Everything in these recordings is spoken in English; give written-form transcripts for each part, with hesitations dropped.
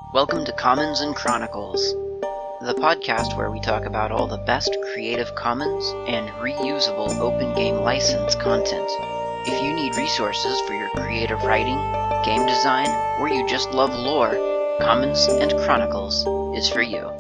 Welcome to Commons and Chronicles, the podcast where we talk about all the best Creative Commons and reusable open game license content. If you need resources for your creative writing, game design, or you just love lore, Commons and Chronicles is for you.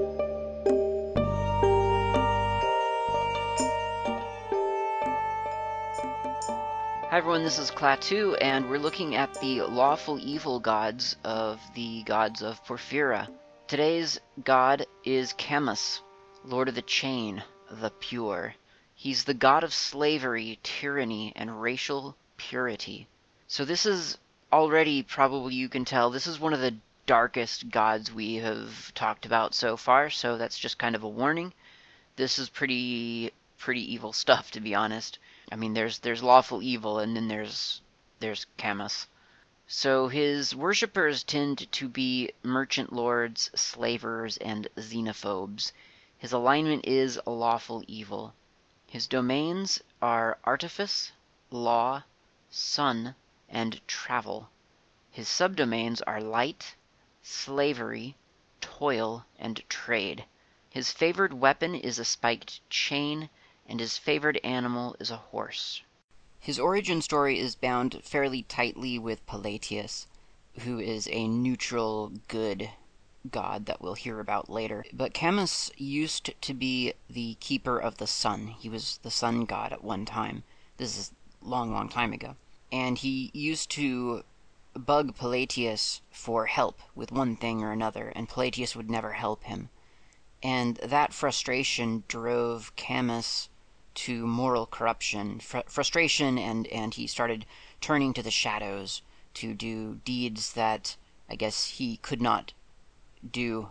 Hi everyone, this is Klaatu, and we're looking at the lawful evil gods of the gods of Porphyra. Today's god is Camus, Lord of the Chain, the Pure. He's the god of slavery, tyranny, and racial purity. So this is already, probably you can tell, this is one of the darkest gods we have talked about so far, so that's just kind of a warning. This is pretty evil stuff, to be honest. I mean, there's lawful evil, and then there's Camus. So his worshippers tend to be merchant lords, slavers, and xenophobes. His alignment is a lawful evil. His domains are artifice, law, sun, and travel. His subdomains are light, slavery, toil, and trade. His favored weapon is a spiked chain, and his favored animal is a horse. His origin story is bound fairly tightly with Palladius, who is a neutral good god that we'll hear about later. But Camus used to be the keeper of the sun. He was the sun god at one time. This is a long time ago. And he used to bug Palladius for help with one thing or another, and Palladius would never help him. And that frustration drove Camus to moral corruption, frustration, and he started turning to the shadows to do deeds that I guess he could not do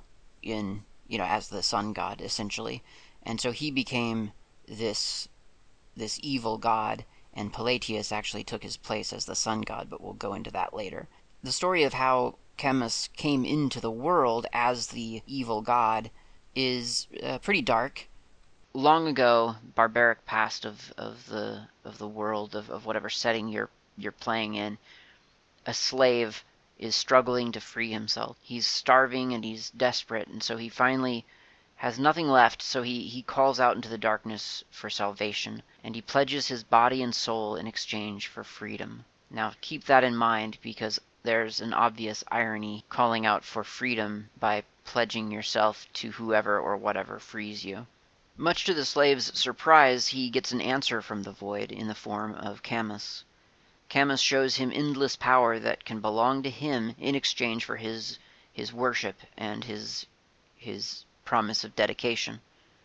as the sun god, essentially. And so he became this evil god, and Palladius actually took his place as the sun god, but we'll go into that later. The story of how Camus came into the world as the evil god is pretty dark. Long ago, barbaric past of the world of whatever setting you're playing in, a slave is struggling to free himself. He's starving and he's desperate, and so he finally has nothing left, so he calls out into the darkness for salvation, and he pledges his body and soul in exchange for freedom. Now keep that in mind, because there's an obvious irony calling out for freedom by pledging yourself to whoever or whatever frees you. Much to the slave's surprise, he gets an answer from the void in the form of Camus. Camus shows him endless power that can belong to him in exchange for his worship and his promise of dedication.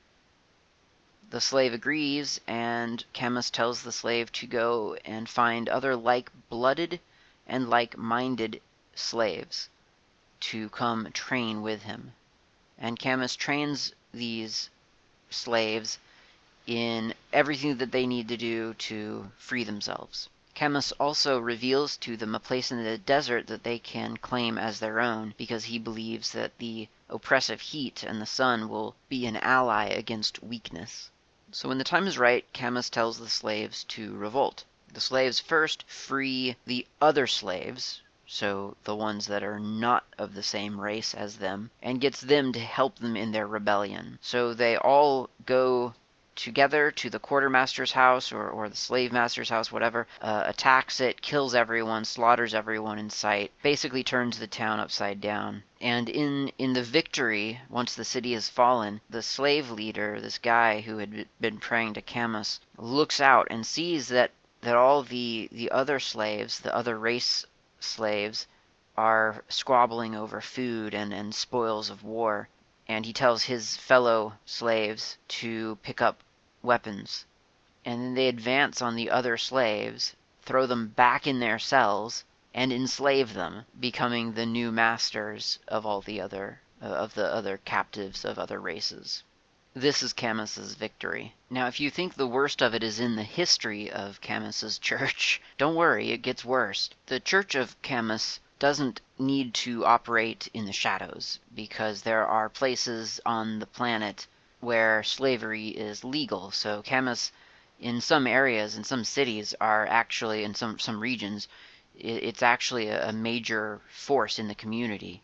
The slave agrees, and Camus tells the slave to go and find other like-blooded and like-minded slaves to come train with him. And Camus trains these slaves in everything that they need to do to free themselves. Camus also reveals to them a place in the desert that they can claim as their own, because he believes that the oppressive heat and the sun will be an ally against weakness. So when the time is right, Camus tells the slaves to revolt. The slaves first free the other slaves, so the ones that are not of the same race as them, and gets them to help them in their rebellion. So they all go together to the quartermaster's house or the slave master's house, whatever, attacks it, kills everyone, slaughters everyone in sight, basically turns the town upside down. And in the victory, once the city has fallen, the slave leader, this guy who had been praying to Camus, looks out and sees that all the other slaves, the other race slaves, are squabbling over food and spoils of war, and he tells his fellow slaves to pick up weapons. And then they advance on the other slaves, throw them back in their cells, and enslave them, becoming the new masters of all the other captives of other races. This is Camus's victory. Now, if you think the worst of it is in the history of Camus's church, don't worry, it gets worse. The Church of Camus doesn't need to operate in the shadows, because there are places on the planet where slavery is legal. So Camus, in some areas, in some cities, are actually, in some regions, it's actually a major force in the community.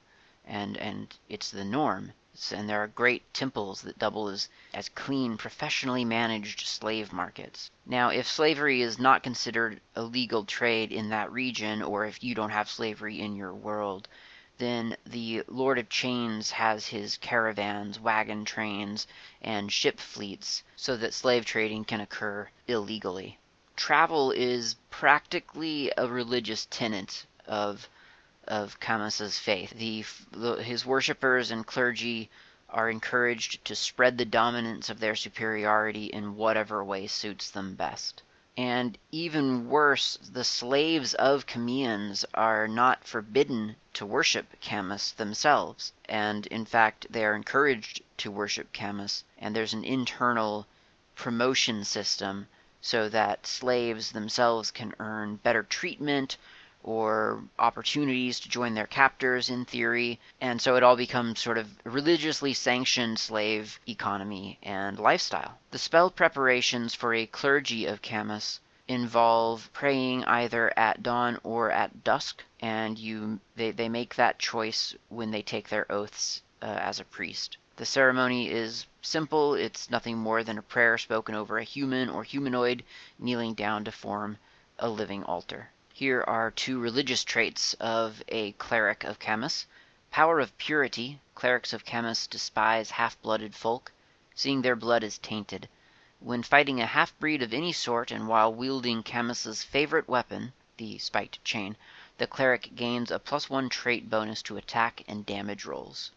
and it's the norm. And there are great temples that double as clean, professionally managed slave markets. Now, if slavery is not considered a legal trade in that region, or if you don't have slavery in your world, then the Lord of Chains has his caravans, wagon trains, and ship fleets so that slave trading can occur illegally. Travel is practically a religious tenet of Camus's faith. His worshippers and clergy are encouraged to spread the dominance of their superiority in whatever way suits them best. And even worse, the slaves of Cameans are not forbidden to worship Camus themselves, and in fact they are encouraged to worship Camus, and there's an internal promotion system so that slaves themselves can earn better treatment or opportunities to join their captors in theory, and so it all becomes sort of religiously sanctioned slave economy and lifestyle. The spell preparations for a clergy of Camus involve praying either at dawn or at dusk, and they make that choice when they take their oaths as a priest. The ceremony is simple. It's nothing more than a prayer spoken over a human or humanoid kneeling down to form a living altar. Here are 2 religious traits of a cleric of Camus. Power of purity. Clerics of Camus despise half-blooded folk, seeing their blood is tainted. When fighting a half-breed of any sort, and while wielding Camus's favorite weapon, the spiked chain, the cleric gains a +1 trait bonus to attack and damage rolls.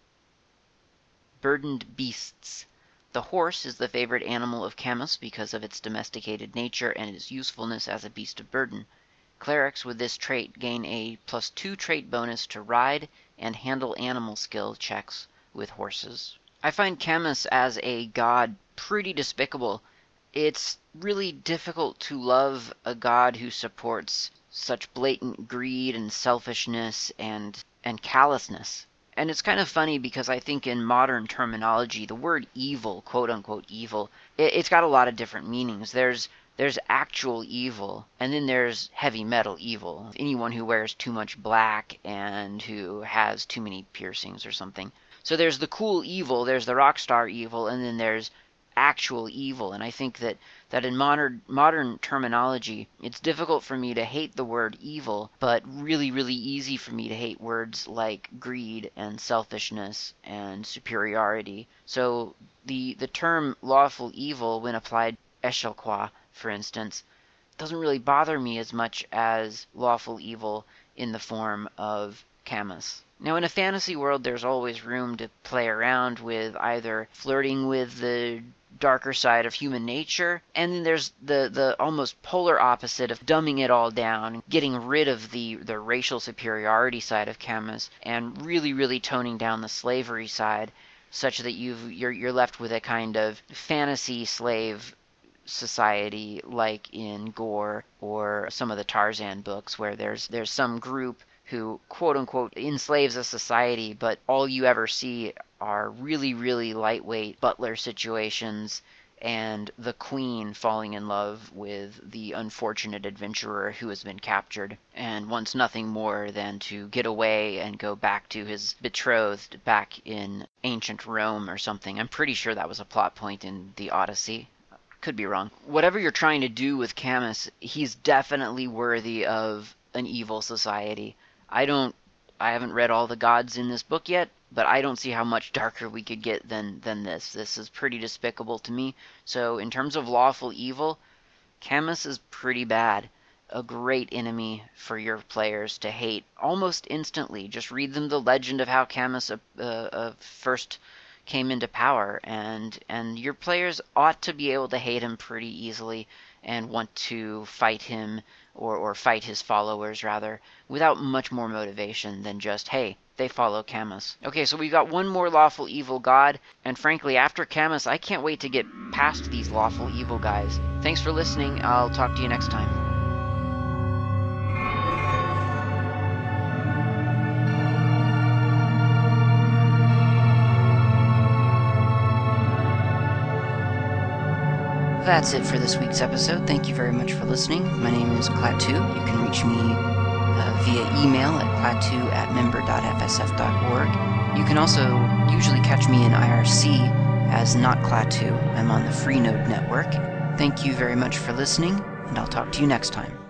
Burdened beasts. The horse is the favorite animal of Camus because of its domesticated nature and its usefulness as a beast of burden. Clerics with this trait gain a +2 trait bonus to ride and handle animal skill checks with horses. I find Camus as a god pretty despicable. It's really difficult to love a god who supports such blatant greed and selfishness and callousness. And it's kind of funny because I think in modern terminology, the word evil, quote-unquote evil, it's got a lot of different meanings. There's actual evil, and then there's heavy metal evil. Anyone who wears too much black and who has too many piercings or something. So there's the cool evil, there's the rock star evil, and then there's actual evil. And I think that in modern terminology, it's difficult for me to hate the word evil, but really, really easy for me to hate words like greed and selfishness and superiority. So the term lawful evil, when applied Eschelquois, for instance, doesn't really bother me as much as lawful evil in the form of Camus. Now, in a fantasy world, there's always room to play around with either flirting with the darker side of human nature, and then there's the almost polar opposite of dumbing it all down, getting rid of the racial superiority side of Camus, and really, really toning down the slavery side, such that you're left with a kind of fantasy slave society like in Gore or some of the Tarzan books, where there's some group who quote-unquote enslaves a society, but all you ever see are really, really lightweight butler situations and the queen falling in love with the unfortunate adventurer who has been captured and wants nothing more than to get away and go back to his betrothed back in ancient Rome or something. I'm pretty sure that was a plot point in the Odyssey. Could be wrong. Whatever you're trying to do with Camus, he's definitely worthy of an evil society. I haven't read all the gods in this book yet, but I don't see how much darker we could get than this. This is pretty despicable to me. So in terms of lawful evil, Camus is pretty bad. A great enemy for your players to hate almost instantly. Just read them the legend of how Camus first came into power, and your players ought to be able to hate him pretty easily and want to fight him or fight his followers rather, without much more motivation than just, hey, they follow Camus. Okay, so we've got one more lawful evil god, and frankly, after Camus, I can't wait to get past these lawful evil guys. Thanks for listening. I'll talk to you next time. That's it for this week's episode. Thank you very much for listening. My name is Klaatu. You can reach me via email at klaatu@member.fsf.org. You can also usually catch me in IRC as Not Klaatu. I'm on the Freenode network. Thank you very much for listening, and I'll talk to you next time.